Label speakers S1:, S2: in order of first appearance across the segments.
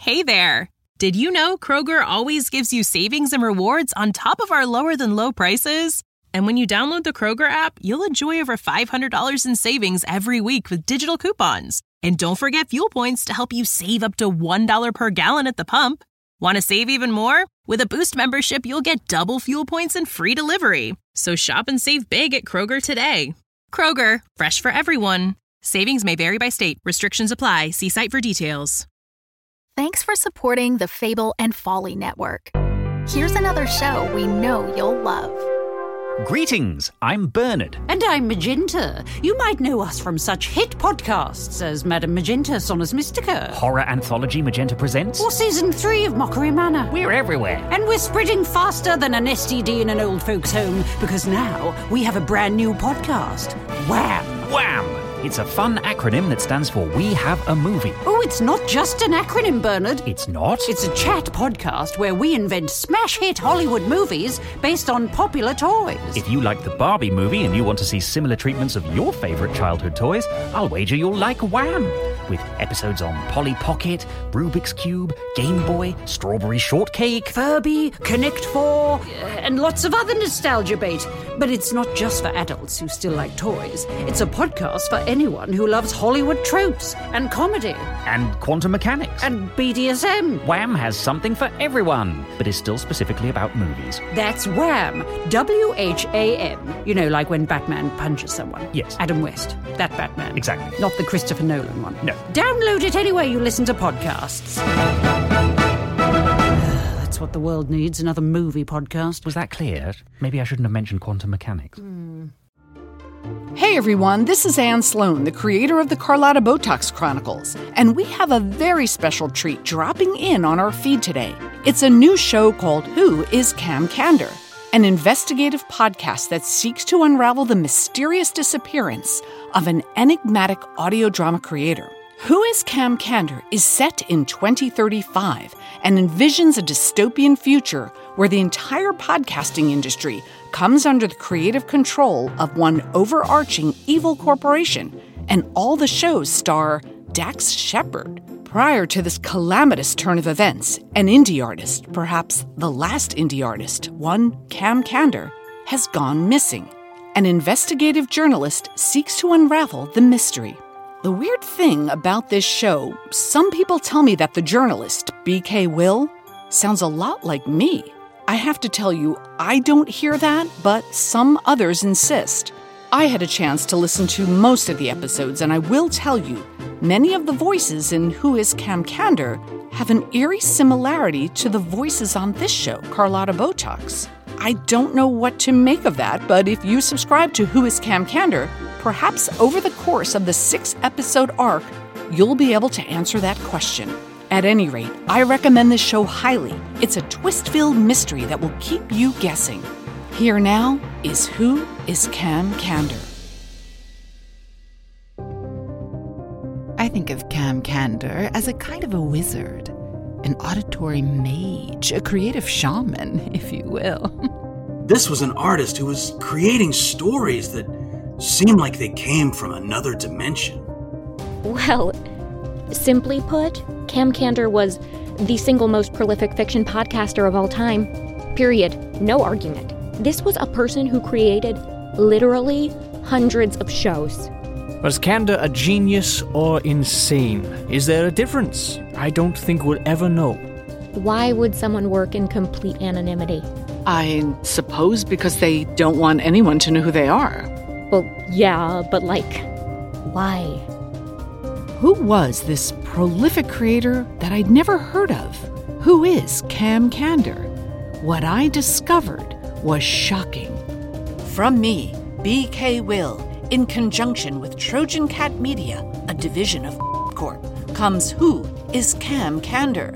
S1: Hey there! Did you know Kroger always gives you savings and rewards on top of our lower-than-low prices? And when you download the Kroger app, you'll enjoy over $500 in savings every week with digital coupons. And don't forget fuel points to help you save up to $1 per gallon at the pump. Want to save even more? With a Boost membership, you'll get double fuel points and free delivery. So shop and save big at Kroger today. Kroger, fresh for everyone. Savings may vary by state. Restrictions apply. See site for details.
S2: Thanks for supporting the Fable and Folly Network. Here's another show we know you'll love.
S3: Greetings, I'm Bernard.
S4: And I'm Magenta. You might know us from such hit podcasts as Madame Magenta, Sonus Mystica.
S3: Horror anthology Magenta Presents.
S4: Or Season 3 of Mockery Manor.
S3: We're everywhere.
S4: And we're spreading faster than an STD in an old folks' home, because now we have a brand new podcast. Wham!
S3: Wham! It's a fun acronym that stands for We Have a Movie.
S4: Oh, it's not just an acronym, Bernard.
S3: It's not?
S4: It's a chat podcast where we invent smash hit Hollywood movies based on popular toys.
S3: If you like the Barbie movie and you want to see similar treatments of your favourite childhood toys, I'll wager you'll like Wham! With episodes on Polly Pocket, Rubik's Cube, Game Boy, Strawberry Shortcake,
S4: Furby, Connect 4, and lots of other nostalgia bait. But it's not just for adults who still like toys. It's a podcast for anyone who loves Hollywood tropes and comedy.
S3: and quantum mechanics.
S4: And BDSM.
S3: Wham has something for everyone, but is still specifically about movies.
S4: That's Wham. WHAM. You know, like when Batman punches someone.
S3: Yes.
S4: Adam West. That Batman.
S3: Exactly.
S4: Not the Christopher Nolan one.
S3: No.
S4: Download it anywhere you listen to podcasts. That's what the world needs, another movie podcast.
S3: Was that clear? Maybe I shouldn't have mentioned quantum mechanics.
S5: Hey everyone, this is Anne Sloan, the creator of the Carlotta Botox Chronicles, and we have a very special treat dropping in on our feed today. It's a new show called Who is Cam Candor, an investigative podcast that seeks to unravel the mysterious disappearance of an enigmatic audio drama creator. Who is Cam Candor is set in 2035 and envisions a dystopian future where the entire podcasting industry comes under the creative control of one overarching evil corporation, and all the shows star Dax Shepard. Prior to this calamitous turn of events, an indie artist, perhaps the last indie artist, one Cam Candor, has gone missing. An investigative journalist seeks to unravel the mystery. The weird thing about this show, some people tell me that the journalist, BK Will, sounds a lot like me. I have to tell you, I don't hear that, but some others insist. I had a chance to listen to most of the episodes, and I will tell you, many of the voices in Who is Cam Candor have an eerie similarity to the voices on this show, Carlotta Botox. I don't know what to make of that, but if you subscribe to Who is Cam Candor, perhaps over the course of the 6-episode arc, you'll be able to answer that question. At any rate, I recommend this show highly. It's a twist-filled mystery that will keep you guessing. Here now is Who is Cam Candor.
S6: I think of Cam Candor as a kind of a wizard, an auditory mage, a creative shaman, if you will.
S7: This was an artist who was creating stories that seemed like they came from another dimension.
S8: Well, simply put, Cam Candor was the single most prolific fiction podcaster of all time. Period. No argument. This was a person who created literally hundreds of shows.
S9: Was Candor a genius or insane? Is there a difference? I don't think we'll ever know.
S8: Why would someone work in complete anonymity?
S5: I suppose because they don't want anyone to know who they are.
S8: Well, yeah, but why?
S5: Who was this prolific creator that I'd never heard of? Who is Cam Candor? What I discovered was shocking. From me, BK Will, in conjunction with Trojan Cat Media, a division of Corp, comes Who is Cam Candor?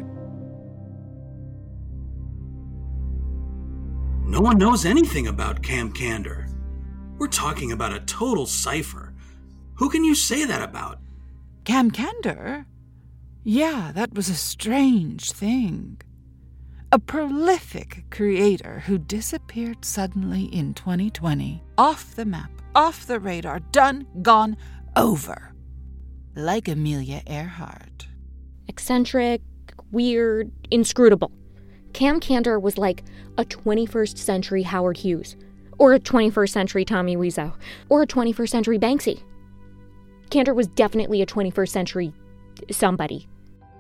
S7: No one knows anything about Cam Candor. We're talking about a total cipher. Who can you say that about?
S6: Cam Candor? Yeah, that was a strange thing. A prolific creator who disappeared suddenly in 2020. Off the map, off the radar, done, gone, over. Like Amelia Earhart.
S8: Eccentric, weird, inscrutable. Cam Candor was like a 21st century Howard Hughes, or a 21st century Tommy Wiseau, or a 21st century Banksy. Candor was definitely a 21st century somebody.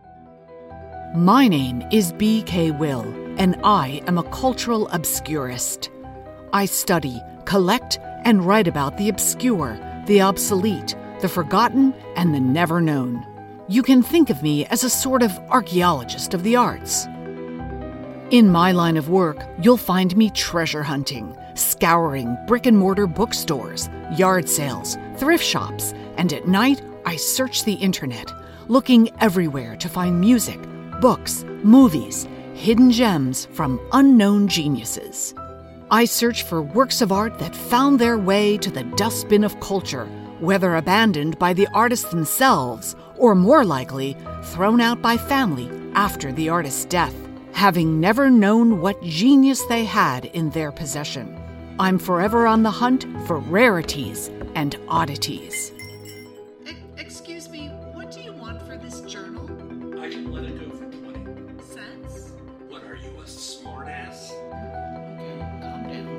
S5: My name is B.K. Will, and I am a cultural obscurist. I study, collect, and write about the obscure, the obsolete, the forgotten, and the never known. You can think of me as a sort of archaeologist of the arts. In my line of work, you'll find me treasure hunting, scouring brick-and-mortar bookstores, yard sales, thrift shops, and at night, I search the internet, looking everywhere to find music, books, movies, hidden gems from unknown geniuses. I search for works of art that found their way to the dustbin of culture, whether abandoned by the artists themselves or, more likely, thrown out by family after the artist's death, having never known what genius they had in their possession. I'm forever on the hunt for rarities and oddities.
S6: Excuse me, what do you want for this journal?
S7: I can let it go for 20 cents. What are you, a smartass?
S6: Calm down.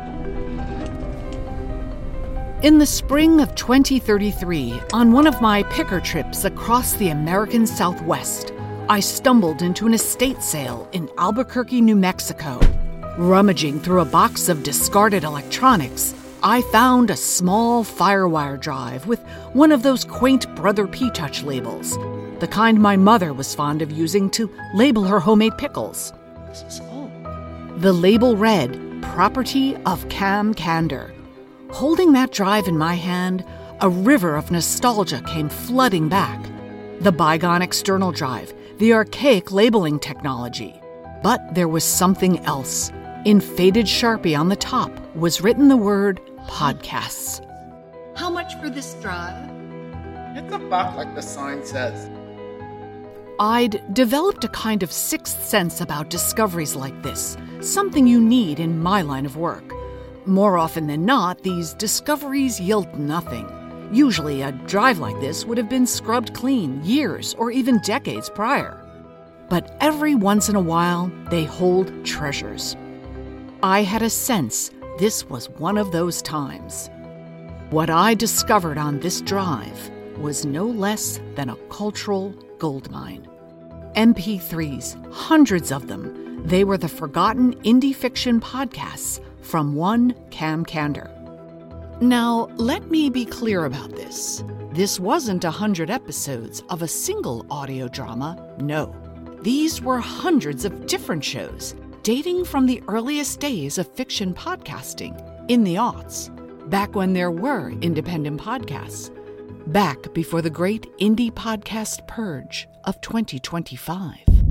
S5: In the spring of 2033, on one of my picker trips across the American Southwest, I stumbled into an estate sale in Albuquerque, New Mexico. Rummaging through a box of discarded electronics, I found a small FireWire drive with one of those quaint Brother P-Touch labels, the kind my mother was fond of using to label her homemade pickles. The label read, "Property of Cam Candor." Holding that drive in my hand, a river of nostalgia came flooding back. The bygone external drive, the archaic labeling technology. But there was something else. In faded Sharpie on the top was written the word podcasts.
S6: How much for this drive?
S10: It's about like the sign says.
S5: I'd developed a kind of sixth sense about discoveries like this, something you need in my line of work. More often than not, these discoveries yield nothing. Usually, a drive like this would have been scrubbed clean years or even decades prior. But every once in a while, they hold treasures. I had a sense this was one of those times. What I discovered on this drive was no less than a cultural goldmine. MP3s, hundreds of them. They were the forgotten indie fiction podcasts from one Cam Candor. Now, let me be clear about this. This wasn't 100 episodes of a single audio drama, no. These were hundreds of different shows, dating from the earliest days of fiction podcasting, in the aughts, back when there were independent podcasts, back before the great indie podcast purge of 2025.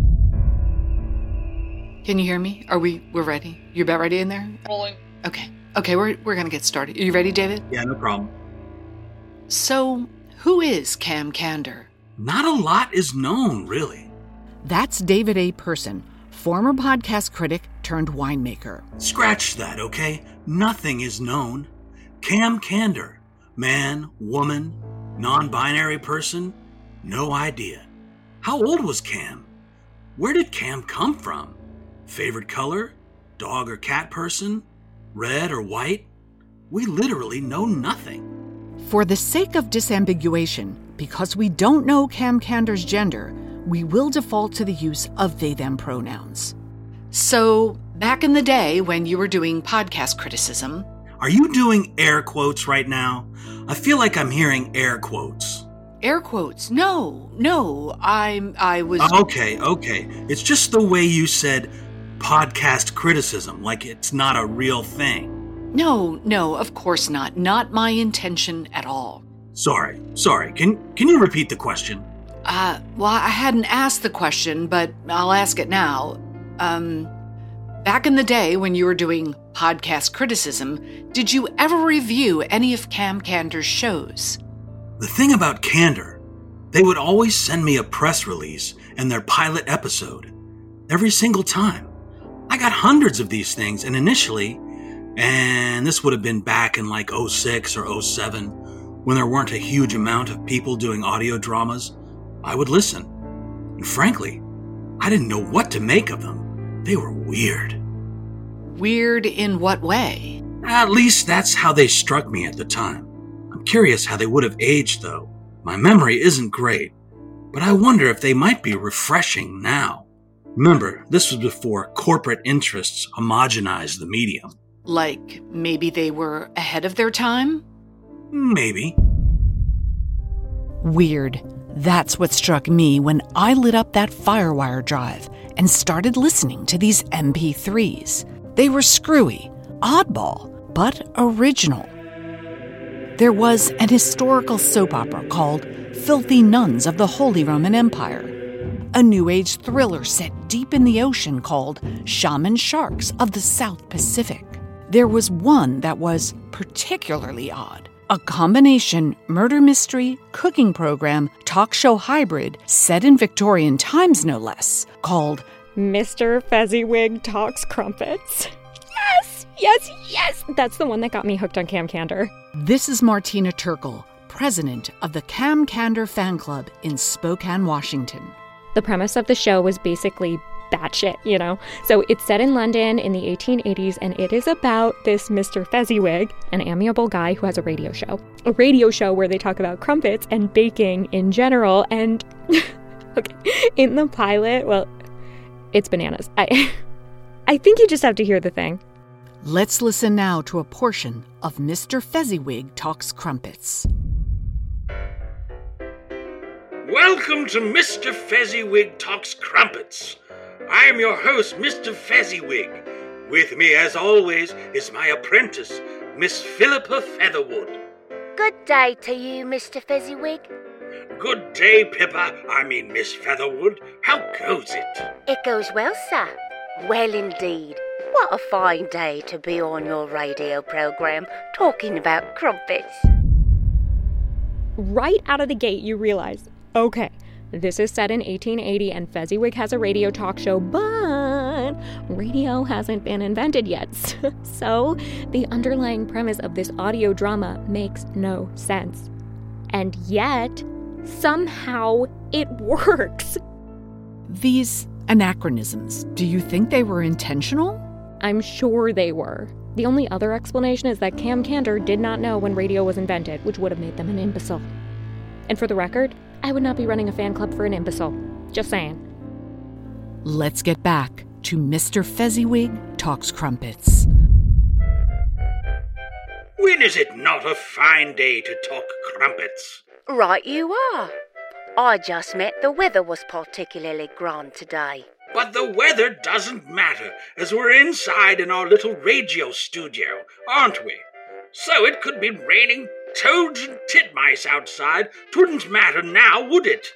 S5: Can you hear me? We're ready? You about ready in there?
S10: Rolling.
S5: Okay, we're gonna get started. Are you ready, David?
S7: Yeah, no problem.
S5: So, who is Cam Candor?
S7: Not a lot is known, really.
S5: That's David A. Person, former podcast critic turned winemaker.
S7: Scratch that, okay? Nothing is known. Cam Candor. Man, woman, non-binary person, no idea. How old was Cam? Where did Cam come from? Favorite color? Dog or cat person? Red or white? We literally know nothing.
S5: For the sake of disambiguation, because we don't know Cam Candor's gender, we will default to the use of they-them pronouns. So, back in the day when you were doing podcast criticism...
S7: Are you doing air quotes right now? I feel like I'm hearing air quotes.
S5: Air quotes? No, I was...
S7: Okay. It's just the way you said podcast criticism, like it's not a real thing.
S5: No, of course not. Not my intention at all.
S7: Sorry. Can you repeat the question?
S5: Well, I hadn't asked the question, but I'll ask it now. Back in the day when you were doing podcast criticism, did you ever review any of Cam Candor's shows?
S7: The thing about Candor, they would always send me a press release and their pilot episode. Every single time. I got hundreds of these things, and initially, and this would have been back in like 06 or 07, when there weren't a huge amount of people doing audio dramas, I would listen. And frankly, I didn't know what to make of them. They were weird.
S5: Weird in what way?
S7: At least that's how they struck me at the time. I'm curious how they would have aged, though. My memory isn't great, but I wonder if they might be refreshing now. Remember, this was before corporate interests homogenized the medium.
S5: Like maybe they were ahead of their time?
S7: Maybe.
S5: Weird. That's what struck me when I lit up that FireWire drive and started listening to these MP3s. They were screwy, oddball, but original. There was an historical soap opera called Filthy Nuns of the Holy Roman Empire, a New Age thriller set deep in the ocean called Shaman Sharks of the South Pacific. There was one that was particularly odd, a combination murder mystery, cooking program, talk show hybrid set in Victorian times no less, called
S8: Mr. Fezziwig Talks Crumpets. Yes! That's the one that got me hooked on Cam Candor.
S5: This is Martina Turkle, president of the Cam Candor fan club in Spokane, Washington.
S8: The premise of the show was basically batshit, you know? So it's set in London in the 1880s, and it is about this Mr. Fezziwig, an amiable guy who has a radio show. A radio show where they talk about crumpets and baking in general, and okay, in the pilot, well, it's bananas. I think you just have to hear the thing.
S5: Let's listen now to a portion of Mr. Fezziwig Talks Crumpets.
S7: Welcome to Mr. Fezziwig Talks Crumpets. I am your host, Mr. Fezziwig. With me, as always, is my apprentice, Miss Philippa Featherwood.
S11: Good day to you, Mr. Fezziwig.
S7: Good day, Miss Featherwood. How goes it?
S11: It goes well, sir. Well, indeed. What a fine day to be on your radio program talking about crumpets.
S8: Right out of the gate, you realize, okay, this is set in 1880 and Fezziwig has a radio talk show, but radio hasn't been invented yet. So the underlying premise of this audio drama makes no sense. And yet, somehow it works.
S5: These anachronisms, do you think they were intentional?
S8: I'm sure they were. The only other explanation is that Cam Candor did not know when radio was invented, which would have made them an imbecile. And for the record, I would not be running a fan club for an imbecile. Just saying.
S5: Let's get back to Mr. Fezziwig Talks Crumpets.
S7: When is it not a fine day to talk crumpets?
S11: Right you are. I just meant the weather was particularly grand today.
S7: But the weather doesn't matter, as we're inside in our little radio studio, aren't we? So it could be raining toads and titmice outside. Twouldn't matter now, would it?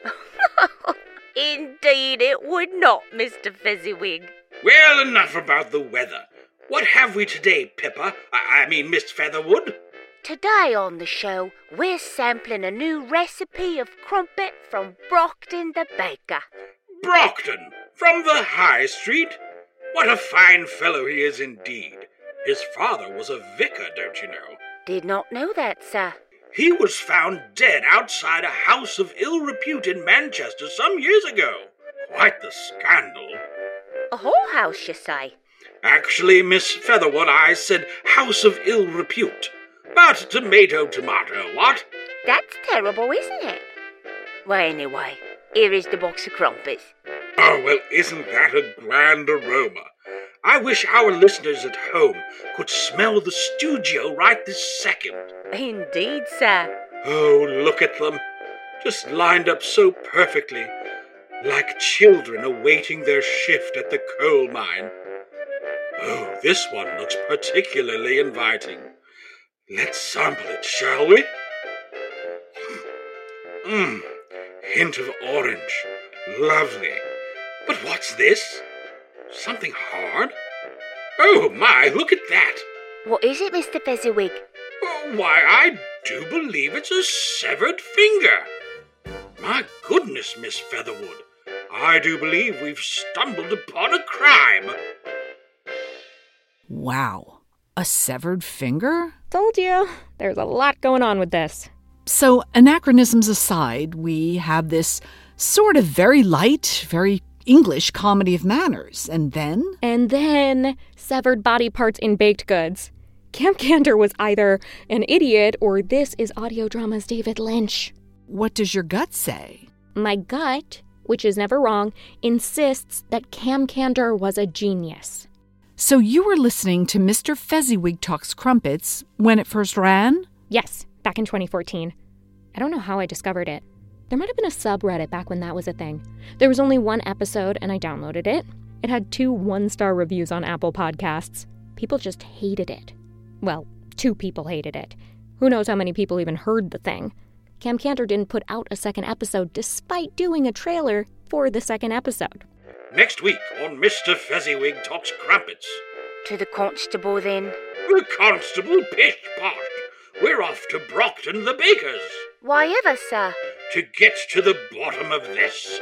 S11: Indeed it would not, Mr. Fezziwig.
S7: Well, enough about the weather. What have we today, Pippa? Miss Featherwood?
S11: Today on the show, we're sampling a new recipe of crumpet from Brockton the baker.
S7: Brockton? From the High Street? What a fine fellow he is indeed. His father was a vicar, don't you know?
S11: Did not know that, sir.
S7: He was found dead outside a house of ill repute in Manchester some years ago. Quite the scandal.
S11: A whorehouse, you say?
S7: Actually, Miss Featherwood, I said house of ill repute. But tomato, what?
S11: That's terrible, isn't it? Well, anyway, here is the box of crumpets.
S7: Oh, well, isn't that a grand aroma? I wish our listeners at home could smell the studio right this second.
S11: Indeed, sir.
S7: Oh, look at them. Just lined up so perfectly, like children awaiting their shift at the coal mine. Oh, this one looks particularly inviting. Let's sample it, shall we? Hint of orange. Lovely. But what's this? Something hard? Oh my, look at that!
S11: What is it, Mr. Fezziwig?
S7: Oh, why, I do believe it's a severed finger. My goodness, Miss Featherwood. I do believe we've stumbled upon a crime.
S5: Wow. A severed finger?
S8: Told you. There's a lot going on with this.
S5: So, anachronisms aside, we have this sort of very light, very English Comedy of Manners, and then?
S8: And then severed body parts in baked goods. Cam Candor was either an idiot or this is audio drama's David Lynch.
S5: What does your gut say?
S8: My gut, which is never wrong, insists that Cam Candor was a genius.
S5: So you were listening to Mr. Fezziwig Talks Crumpets when it first ran?
S8: Yes, back in 2014. I don't know how I discovered it. There might have been a subreddit back when that was a thing. There was only one episode, and I downloaded it. It had 2 one-star reviews on Apple Podcasts. People just hated it. Well, 2 people hated it. Who knows how many people even heard the thing? Cam Candor didn't put out a second episode despite doing a trailer for the second episode.
S12: Next week on Mr. Fezziwig Talks Crumpets.
S11: To the constable, then?
S12: The constable pish-posh. We're off to Brockton the baker's.
S11: Why ever, sir?
S12: To get to the bottom of this.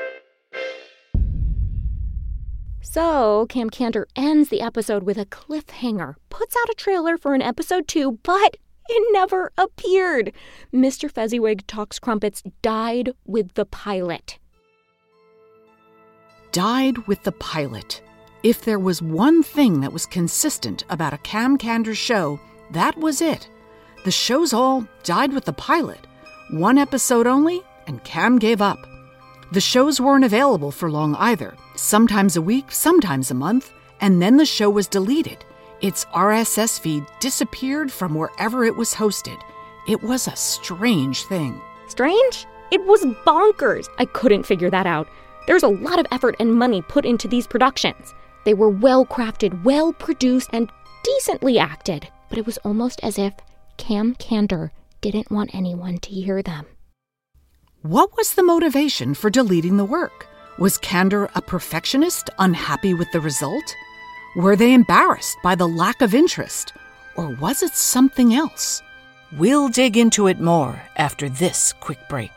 S8: So, Cam Candor ends the episode with a cliffhanger, puts out a trailer for an episode 2, but it never appeared. Mr. Fezziwig Talks Crumpets died with the pilot.
S5: Died with the pilot. If there was one thing that was consistent about a Cam Candor show, that was it. The shows all died with the pilot. 1 episode only, and Cam gave up. The shows weren't available for long either. Sometimes a week, sometimes a month, and then the show was deleted. Its RSS feed disappeared from wherever it was hosted. It was a strange thing.
S8: Strange? It was bonkers. I couldn't figure that out. There's a lot of effort and money put into these productions. They were well-crafted, well-produced, and decently acted. But it was almost as if Cam Candor didn't want anyone to hear them.
S5: What was the motivation for deleting the work? Was Candor a perfectionist, unhappy with the result? Were they embarrassed by the lack of interest? Or was it something else? We'll dig into it more after this quick break.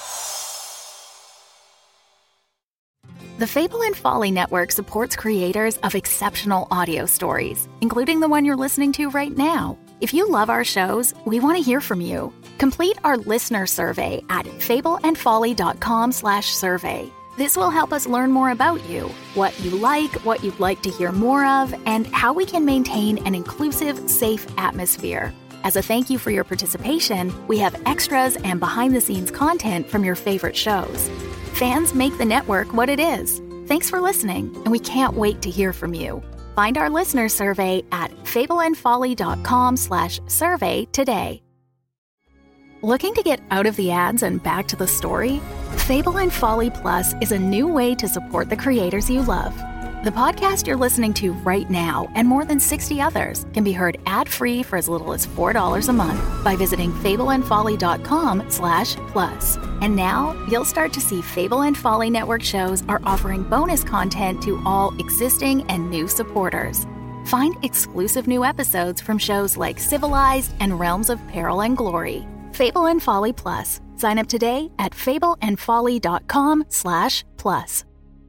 S2: The Fable and Folly Network supports creators of exceptional audio stories, including the one you're listening to right now. If you love our shows, we want to hear from you. Complete our listener survey at fableandfolly.com/survey. This will help us learn more about you, what you like, what you'd like to hear more of, and how we can maintain an inclusive, safe atmosphere. As a thank you for your participation, we have extras and behind-the-scenes content from your favorite shows. Fans make the network what it is. Thanks for listening, and we can't wait to hear from you. Find our listener survey at fableandfolly.com/survey today. Looking to get out of the ads and back to the story? Fable and Folly Plus is a new way to support the creators you love. The podcast you're listening to right now and more than 60 others can be heard ad-free for as little as $4 a month by visiting fableandfolly.com/plus. And now you'll start to see Fable and Folly Network shows are offering bonus content to all existing and new supporters. Find exclusive new episodes from shows like Civilized and Realms of Peril and Glory. Fable and Folly Plus. Sign up today at fableandfolly.com/plus.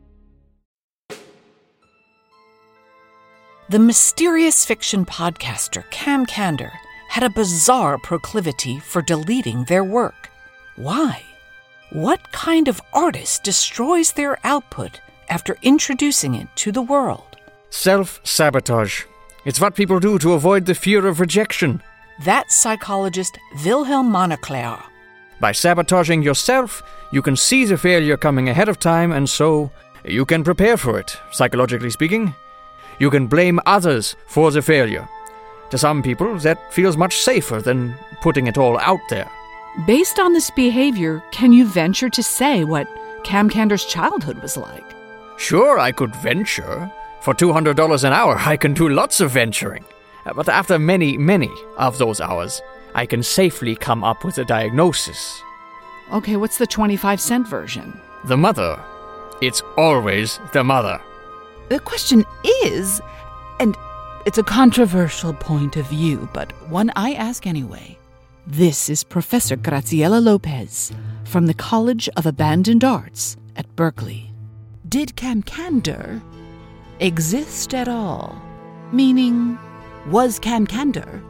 S5: The mysterious fiction podcaster Cam Candor had a bizarre proclivity for deleting their work. Why? What kind of artist destroys their output after introducing it to the world?
S9: Self-sabotage. It's what people do to avoid the fear of rejection.
S5: That's psychologist Wilhelm Montclair.
S9: By sabotaging yourself, you can see the failure coming ahead of time, and so you can prepare for it, psychologically speaking. You can blame others for the failure. To some people, that feels much safer than putting it all out there.
S5: Based on this behavior, can you venture to say what Cam Candor's childhood was like?
S9: Sure, I could venture. For $200 an hour, I can do lots of venturing. But after many, many of those hours, I can safely come up with a diagnosis.
S5: Okay, what's the 25-cent version?
S9: The mother. It's always the mother.
S6: The question is, and it's a controversial point of view, but one I ask anyway. This is Professor Graciela Lopez from the College of Abandoned Arts at Berkeley. Did Cam Candor exist at all? Meaning, was Cam Candor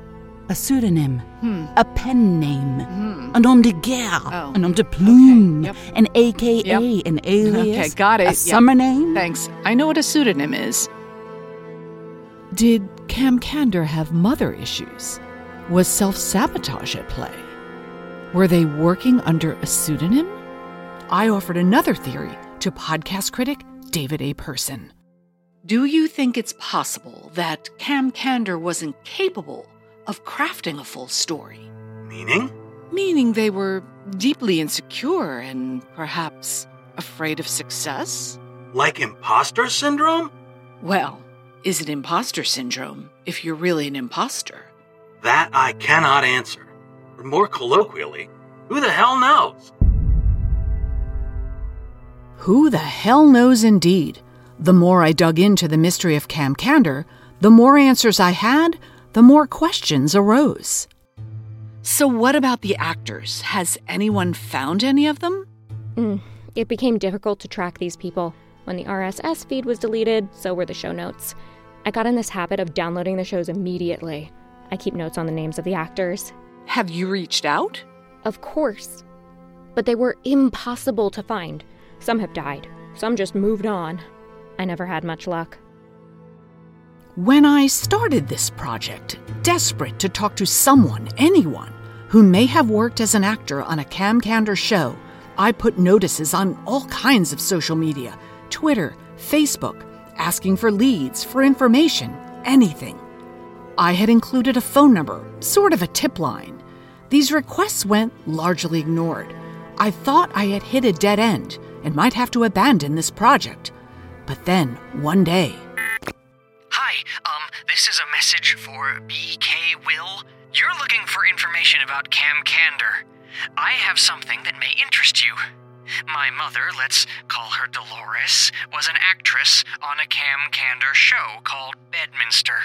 S6: A pseudonym. A pen name. A nom de guerre. A nom de plume.
S5: Okay,
S6: An AKA. An alias.
S5: Okay, got it.
S6: A summer name.
S5: Thanks. I know what a pseudonym is. Did Cam Candor have mother issues? Was self-sabotage at play? Were they working under a pseudonym? I offered another theory to podcast critic David A. Person. Do you think it's possible that Cam Candor was incapable of crafting a full story?
S7: Meaning?
S5: Meaning they were deeply insecure and perhaps afraid of success?
S7: Like imposter syndrome?
S5: Well, is it imposter syndrome if you're really an imposter?
S7: That I cannot answer. Or more colloquially, who the hell knows?
S5: Who the hell knows indeed? The more I dug into the mystery of Cam Candor, the more answers I had, the more questions arose. So what about the actors? Has anyone found any of them?
S8: It became difficult to track these people. When the RSS feed was deleted, so were the show notes. I got in this habit of downloading the shows immediately. I keep notes on the names of the actors.
S5: Have you reached out?
S8: Of course. But they were impossible to find. Some have died. Some just moved on. I never had much luck.
S5: When I started this project, desperate to talk to someone, anyone, who may have worked as an actor on a Cam Candor show, I put notices on all kinds of social media, Twitter, Facebook, asking for leads, for information, anything. I had included a phone number, sort of a tip line. These requests went largely ignored. I thought I had hit a dead end and might have to abandon this project. But then, one day...
S3: Hi, this is a message for BK Will. You're looking for information about Cam Candor. I have something that may interest you. My mother, let's call her Dolores, was an actress on a Cam Candor show called Bedminster.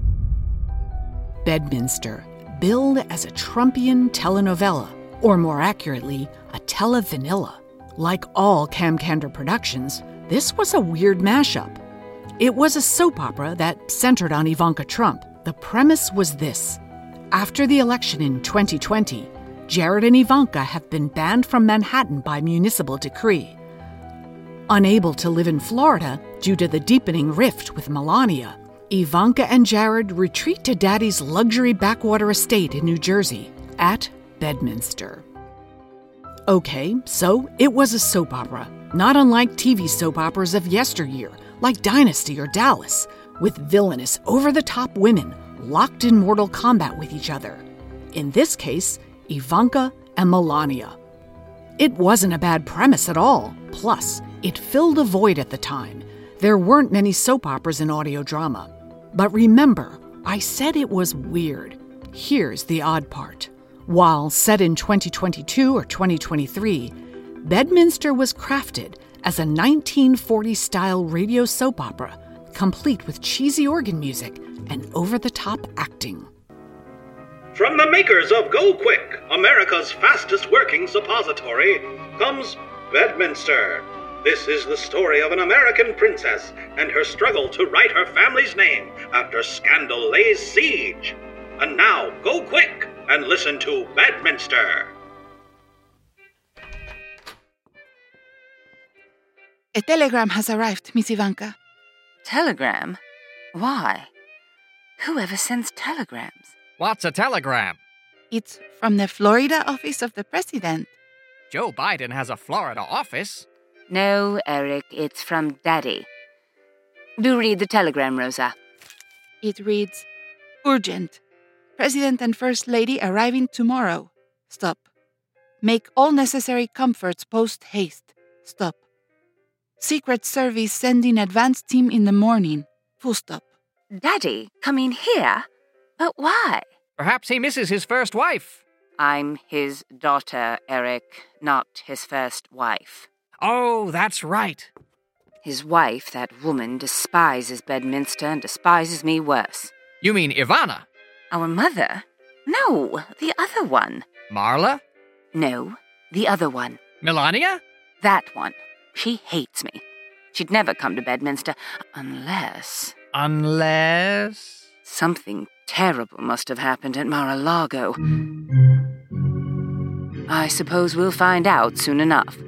S5: Bedminster, billed as a Trumpian telenovela, or more accurately, a televanilla. Like all Cam Candor productions, this was a weird mashup. It was a soap opera that centered on Ivanka Trump. The premise was this. After the election in 2020, Jared and Ivanka have been banned from Manhattan by municipal decree. Unable to live in Florida due to the deepening rift with Melania, Ivanka and Jared retreat to Daddy's luxury backwater estate in New Jersey, at Bedminster. Okay, so it was a soap opera, not unlike TV soap operas of yesteryear, like Dynasty or Dallas, with villainous, over-the-top women locked in mortal combat with each other. In this case, Ivanka and Melania. It wasn't a bad premise at all. Plus, it filled a void at the time. There weren't many soap operas in audio drama. But remember, I said it was weird. Here's the odd part. While set in 2022 or 2023, Bedminster was crafted as a 1940s-style radio soap opera, complete with cheesy organ music and over-the-top acting.
S12: From the makers of Go Quick, America's fastest-working suppository, comes Bedminster. This is the story of an American princess and her struggle to right her family's name after scandal lays siege. And now, go quick and listen to Bedminster.
S6: A telegram has arrived, Miss Ivanka.
S13: Telegram? Why? Whoever sends telegrams?
S9: What's a telegram?
S6: It's from the Florida office of the president.
S9: Joe Biden has a Florida office.
S13: No, Eric, it's from Daddy. Do read the telegram, Rosa.
S6: It reads, Urgent. President and First Lady arriving tomorrow. Stop. Make all necessary comforts post-haste. Stop. Secret Service sending advance team in the morning. Full stop.
S13: Daddy coming here? But why?
S9: Perhaps he misses his first wife.
S13: I'm his daughter, Eric, not his first wife.
S9: Oh, that's right.
S13: His wife, that woman, despises Bedminster and despises me worse.
S9: You mean Ivana?
S13: Our mother? No, the other one.
S9: Marla?
S13: No, the other one.
S9: Melania?
S13: That one. She hates me. She'd never come to Bedminster unless...
S9: Unless?
S13: Something terrible must have happened at Mar-a-Lago. I suppose we'll find out soon enough.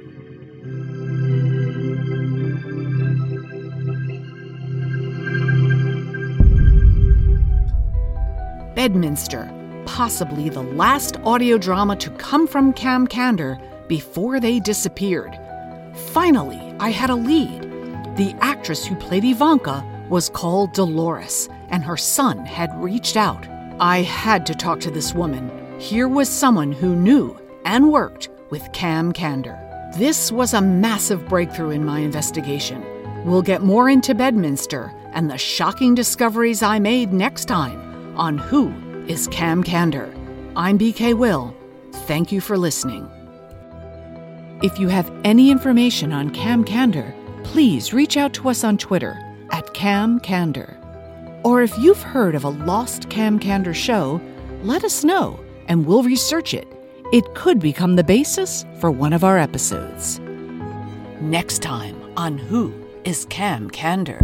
S5: Bedminster, possibly the last audio drama to come from Cam Candor before they disappeared. Finally, I had a lead. The actress who played Ivanka was called Dolores, and her son had reached out. I had to talk to this woman. Here was someone who knew and worked with Cam Candor. This was a massive breakthrough in my investigation. We'll get more into Bedminster and the shocking discoveries I made next time on Who is Cam Candor? I'm BK Will. Thank you for listening. If you have any information on Cam Candor, please reach out to us on Twitter at Cam Candor. Or if you've heard of a lost Cam Candor show, let us know and we'll research it. It could become the basis for one of our episodes. Next time on Who is Cam Candor?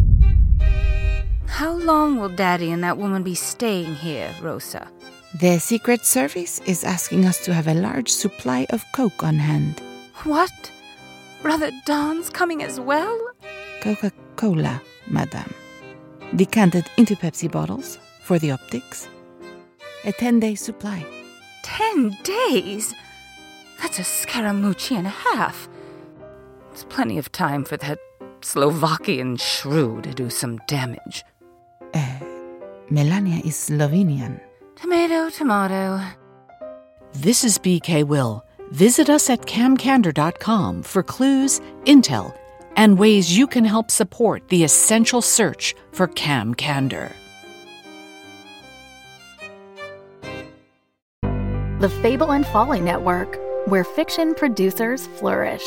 S13: How long will Daddy and that woman be staying here, Rosa?
S6: The Secret Service is asking us to have a large supply of Coke on hand.
S13: What? Brother Don's coming as well?
S6: Coca-Cola, madame. Decanted into Pepsi bottles for the optics. A 10-day supply.
S13: 10 days? That's a Scaramucci and a half. It's plenty of time for that Slovakian shrew to do some damage.
S6: Melania is Slovenian.
S13: Tomato, tomato.
S5: This is BK Will. Visit us at camcandor.com for clues, intel, and ways you can help support the essential search for Cam Candor.
S2: The Fable and Folly Network, where fiction producers flourish.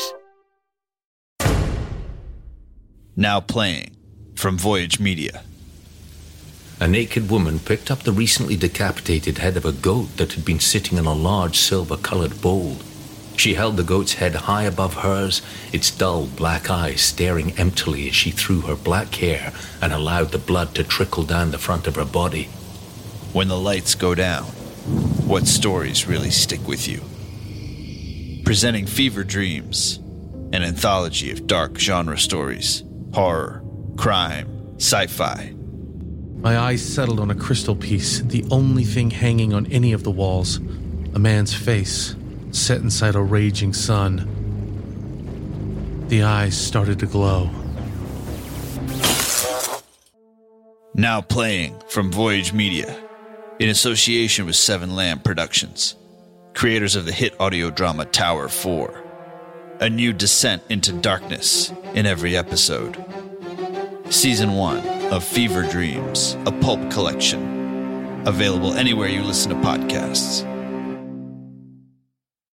S14: Now playing from Voyage Media.
S15: A naked woman picked up the recently decapitated head of a goat that had been sitting in a large silver-colored bowl. She held the goat's head high above hers, its dull black eyes staring emptily as she threw her black hair and allowed the blood to trickle down the front of her body.
S14: When the lights go down, what stories really stick with you? Presenting Fever Dreams, an anthology of dark genre stories, horror, crime, sci-fi.
S16: My eyes settled on a crystal piece, the only thing hanging on any of the walls. A man's face, set inside a raging sun. The eyes started to glow.
S14: Now playing from Voyage Media, in association with Seven Lamb Productions, creators of the hit audio drama Tower 4. A new descent into darkness in every episode. Season 1 of Fever Dreams, a pulp collection. Available anywhere you listen to podcasts.